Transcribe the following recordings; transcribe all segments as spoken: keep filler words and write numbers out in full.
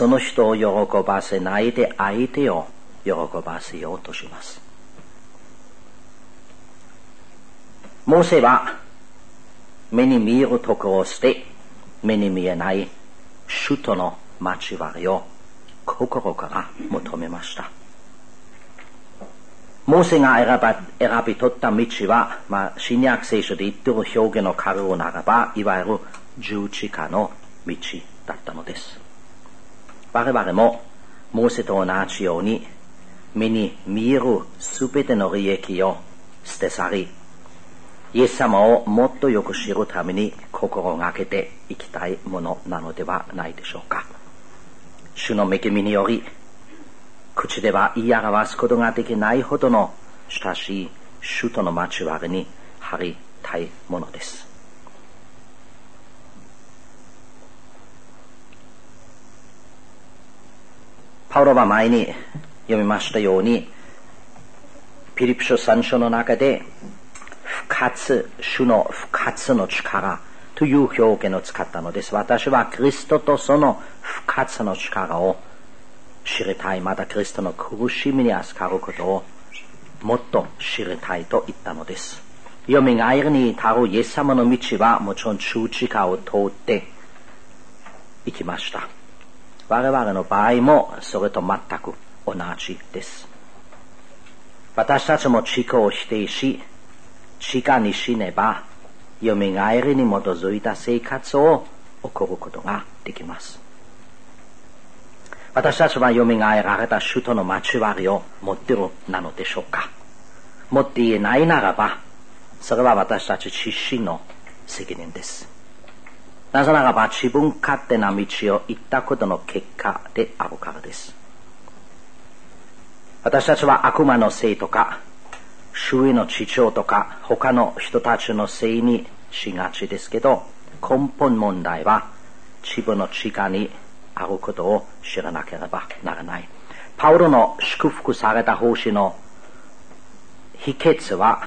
その人を喜ばせないで相手を喜ばせようとします。モーセは目に見えるところを捨て、目に見えない主との交わりを心から求めました。モーセが選ば、選び取った道は、まあ、新約聖書で言っている表現の軽うならば、いわゆる十字架の道だったのです。我々もモーセと同じように、目に見えるすべての利益を捨て去り、イエス様をもっとよく知るために心がけていきたいものなのではないでしょうか。主の恵みにより、口では言い表すことができないほどの親しい主との交わりに入りたいものです。パウロは前に読みましたように、ピリピ書さん章の中で、不活、主の不活の力という表現を使ったのです。私はキリストとその不活の力を知りたい。またキリストの苦しみに預かることをもっと知りたいと言ったのです。蘇りに至るイエス様の道はもちろん十字架を通って行きました。我々の場合もそれと全く同じです。私たちも自己を否定し、自我に死ねば、蘇りに基づいた生活を送ることができます。私たちは蘇られた主との交わりを持っているなのでしょうか。持っていないならば、それは私たち自身の責任です。なぜならば自分勝手な道を行ったことの結果であるからです。私たちは悪魔のせいとか、周囲の事情とか他の人たちのせいにしがちですけど、根本問題は自分の力にあることを知らなければならない。パウロの祝福された奉仕の秘訣は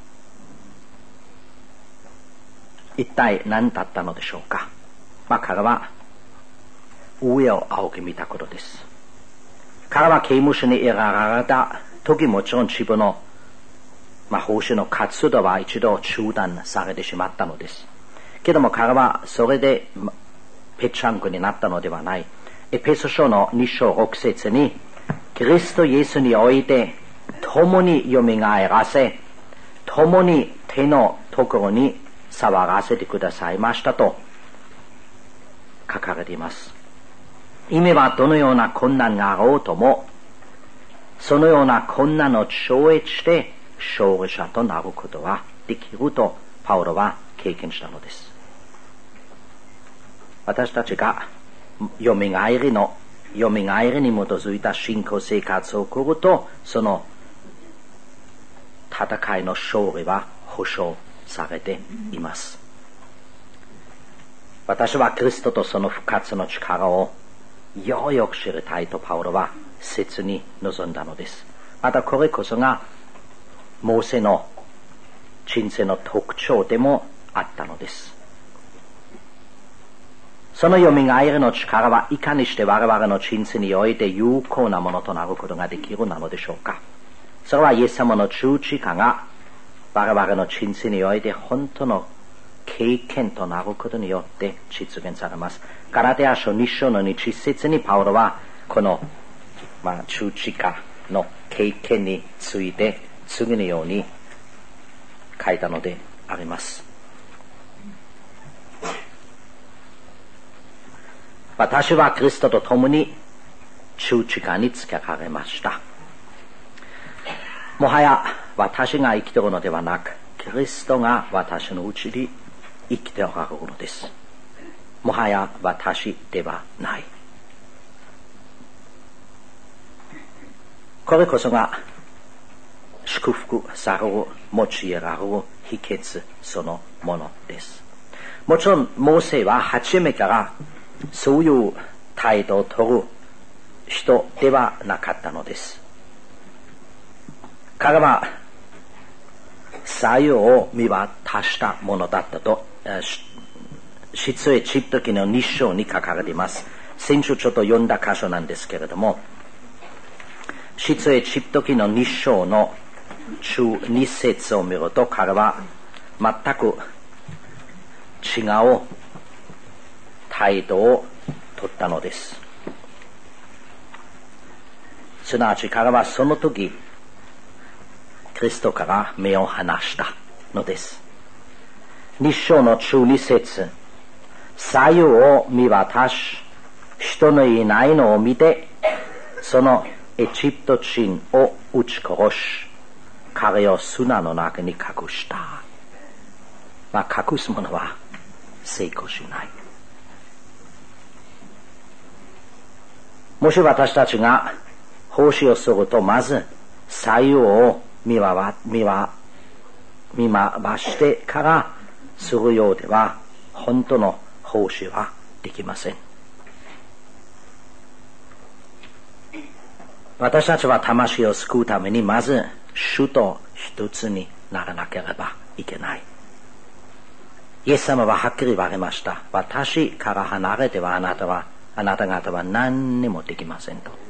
一体何だったのでしょうか。まあ彼は上を仰ぎ見たことです。彼は刑務所に入れられた時、もちろん自分のまあ、奉仕の活動は一度中断されてしまったのです。けども彼はそれでぺちゃんこになったのではない。エペソ書のに章ろく節に、キリストイエスにおいて共に蘇らせ、共に手のところに触らせてくださいましたと書かれています。意味はどのような困難があろうとも、そのような困難を超越して勝利者となることはできるとパウロは経験したのです。私たちが蘇りの蘇りに基づいた信仰生活を送ると、その戦いの勝利は保証されています。私はキリストとその復活の力をようやく知りたいとパウロは切に望んだのです。またこれこそがモーセの人生の特徴でもあったのです。その蘇りの力はいかにして我々の人生において有効なものとなることができるなのでしょうか。それはイエス様の十字架が我々の人生において本当の経験となることによって実現されます。ガラテヤ書に章のに節にパウロはこの、まあ、十字架の経験について次のように書いたのであります。私はキリストと共に十字架につけられました。もはや私が生きているのではなく、キリストが私のうちに生きておられるのです。もはや私ではない。これこそが祝福される、用いられる秘訣そのものです。もちろんモーセは初めからそういう態度を取る人ではなかったのです。彼は左右を見渡したものだったと出エジプト記のに章に書かれています。 先週ちょっと読んだ箇所なんですけれども、出エジプト記のに章の中に節を見ると、彼は全く違う態度を取ったのです。すなわち彼はその時キリストから目を離したのです。に章の中に節、左右を見渡し人のいないのを見て、そのエジプト人を撃ち殺し、彼を砂の中に隠した。まあ隠すものは成功しない。もし私たちが奉仕をすると、まず左右を見回見回見回してからするようでは、本当の奉仕はできません。私たちは魂を救うために、まず主と一つにならなければいけない。イエス様ははっきり言われました。私から離れてはあなたはあなた方は何にもできませんと。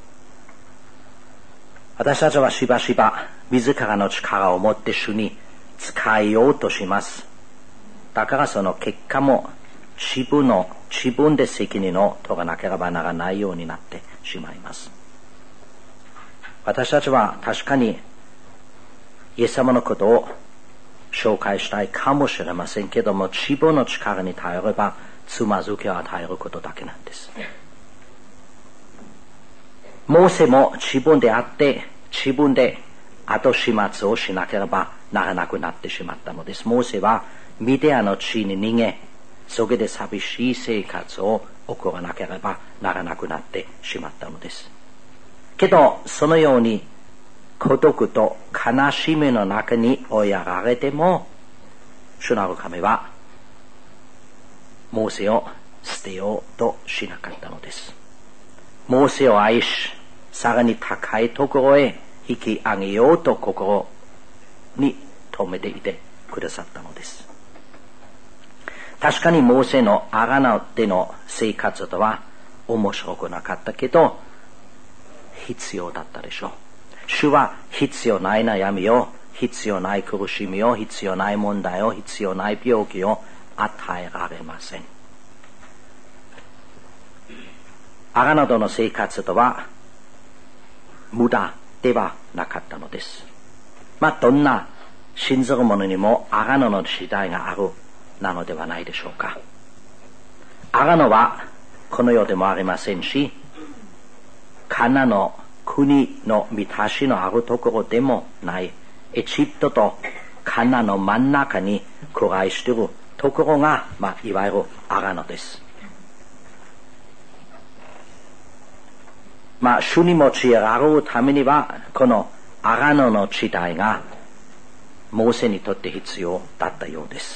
私たちはしばしば自らの力を持って主に使いようとします。だからその結果も自分の自分で責任を取らなければならないようになってしまいます。私たちは確かにイエス様のことを紹介したいかもしれませんけども、自分の力に頼ればつまずきを与えることだけなんです。モーセも自分であって自分で後始末をしなければならなくなってしまったのです。モーセはミディアの地に逃げ、そこで寂しい生活を送らなければならなくなってしまったのです。けどそのように孤独と悲しみの中に追いやられても、主なる神はモーセを捨てようとしなかったのです。モーセを愛し、さらに高いところへ引き上げようと心に留めていてくださったのです。確かにモーセのアラノでの生活とは面白くなかったけど必要だったでしょう。主は必要ない悩みを、必要ない苦しみを、必要ない問題を、必要ない病気を与えられません。アラノとの生活とは無駄ではなかったのです。まあどんな信ずる者にもアラノの時代があるなのではないでしょうか。アラノはこの世でもありませんし、カナの国の満たしのあるところでもない、エジプトとカナの真ん中に暮らしているところが、まあ、いわゆるアラノです。まあ主に用いられるためにはこのアラノの時代がモーセにとって必要だったようです。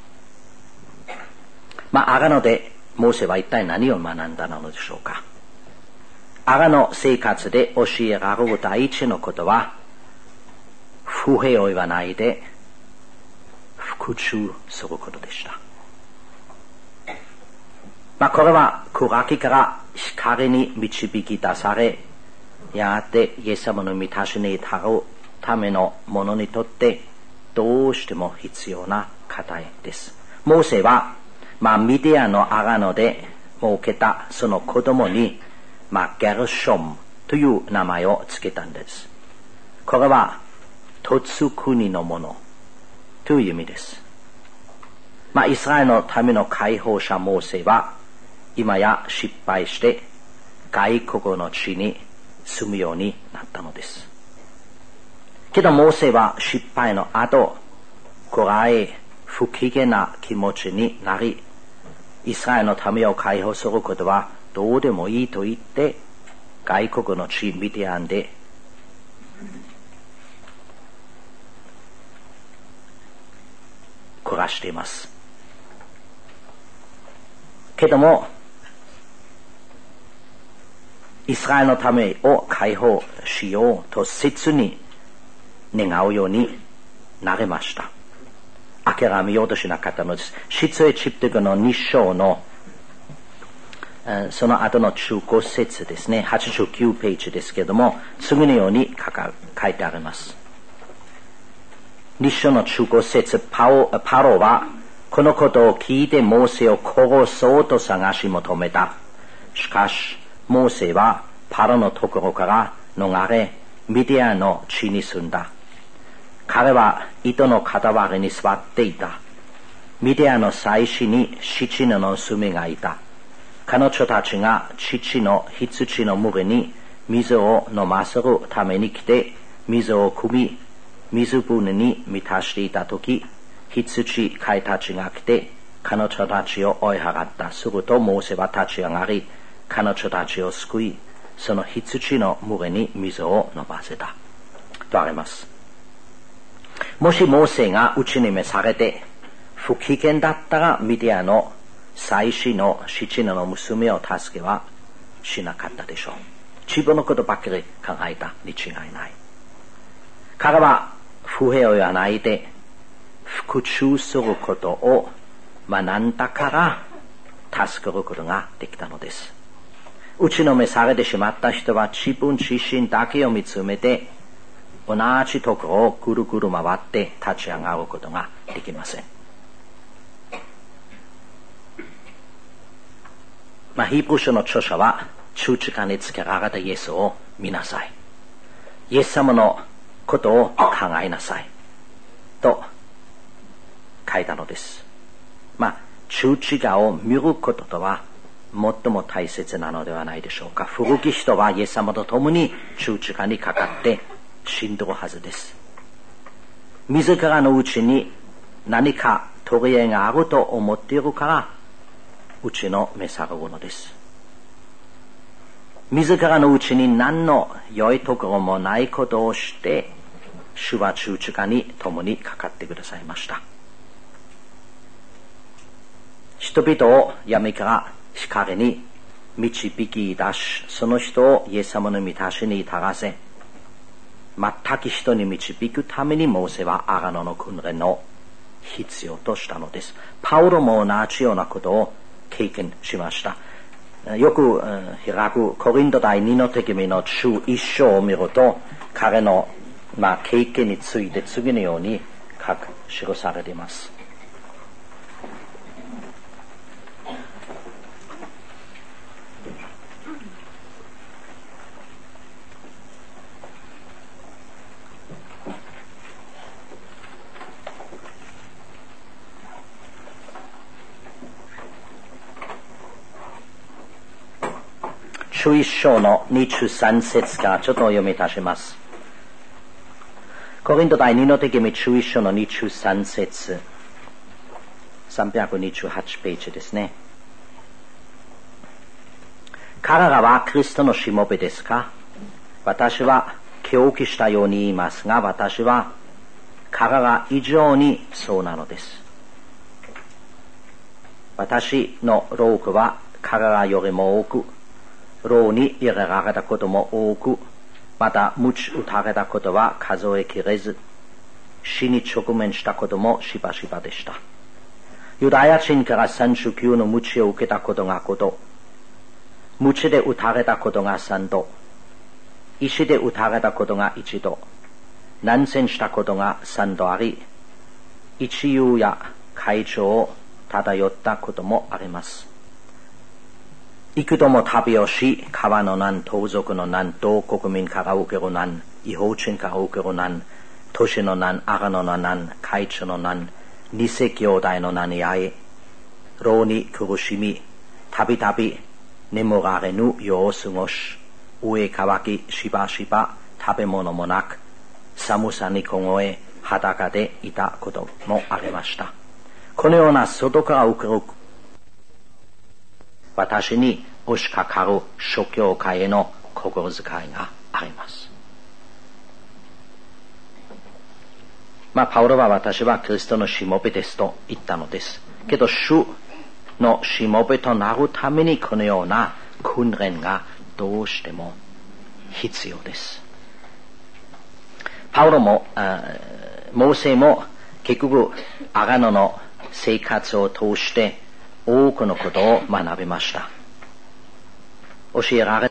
まあアラノでモーセは一体何を学んだのでしょうか。アラノ生活で教えられる第一のことは、不平を言わないで復讐することでした。まあこれは暗きから光に導き出され、やがてイエス様の満たしに至るためのものにとってどうしても必要な課題です。モーセは、まあミディアのアラノで設けたその子供に、まあゲルショムという名前をつけたんです。これは嫁国のものという意味です。まあイスラエルのための解放者モーセは今や失敗して外国の地に住むようになったのです。けどモーセは失敗の後、暗い不機嫌な気持ちになり、イスラエルのためを解放することはどうでもいいと言って外国の地ミディアンで暮らしています。けどもイスラエルのためを解放しようと切に願うようになれました。諦めようとしなかったのです。出エジプト記のに章のその後の中古節ですね、はちじゅうきゅうページですけれども、次のように書か書いてあります。立書の中古節、パオ、パロはこのことを聞いてモーセを殺そうと探し求めた。しかしモーセはパロのところから逃れ、ミディアの地に住んだ。彼は糸の傍らに座っていた。ミディアの祭司に七人の娘がいた。彼女たちが父の羊の群れに水を飲ませるために来て、水を汲み、水舟に満たしていたとき、羊飼いたちが来て、彼女たちを追い払った。するとモーセは立ち上がり、彼女たちを救い、その羊の群れに水を飲ませた。とあります。もしモーセが打ちのめされて、不機嫌だったらミディアの祭司の七人の娘を助けはしなかったでしょう。自分のことばっかり考えたに違いない。彼は不平を言わないで復讐することを学んだから助けることができたのです。打ちのめされてしまった人は自分自身だけを見つめて同じところをぐるぐる回って立ち上がることができません。まあ、ヒーブル書の著者は十字架につけられたイエスを見なさい。イエス様のことを考えなさい。と書いたのです。まあ、十字架を見ることとは最も大切なのではないでしょうか。古き人はイエス様と共に十字架にかかって死んでるはずです。自らのうちに何か取り柄があると思っているからうちの召されるのです。自らのうちに何の良いところもないことをして主は十字架に共にかかってくださいました。人々を闇から光に導き出し、その人をイエス様の御足に至らせ、全く人に導くためにモーセはアガノの訓練を必要としたのです。パウロも同じようなことを経験しました。よく開くコリント第二の手紙のじゅういっ章を見ると、彼の、まあ、経験について次のように書く記されています。じゅういっ章のにじゅうさん節からちょっとお読みいたします。コリント第二の手紙じゅういっ章のにじゅうさん節、さんびゃくにじゅうはちページですね。彼らはクリストのしもべですか？私は狂気したように言いますが、私は彼ら以上にそうなのです。私の労苦は彼らよりも多く、牢に入れられたことも多く、また鞭打たれたことは数えきれず、死に直面したこともしばしばでした。ユダヤ人からさんじゅうきゅうの鞭を受けたことがごど、鞭で打たれたことがさんど、石で打たれたことがいちど、難戦したことがさんどあり、一夕や海上を漂ったこともあります。幾度も旅をし、川の難、盗賊の難、同国民から受ける難、違法人から受ける難、都市の難、アガノの難、海中の難、偽兄弟の難に遭い、牢に苦しみ、たびたび眠られぬ夜を過ごし、飢え渇き、しばしば食べ物もなく、寒さに凍え、裸でいたこともありました。このような外から受ける私に押しかかる諸教会への心遣いがあります。まあ、パウロは私はキリストのしもべですと言ったのです。けど、主のしもべとなるためにこのような訓練がどうしても必要です。パウロも、モーセも結局、アガノの生活を通して多くのことを学びました。 教えられ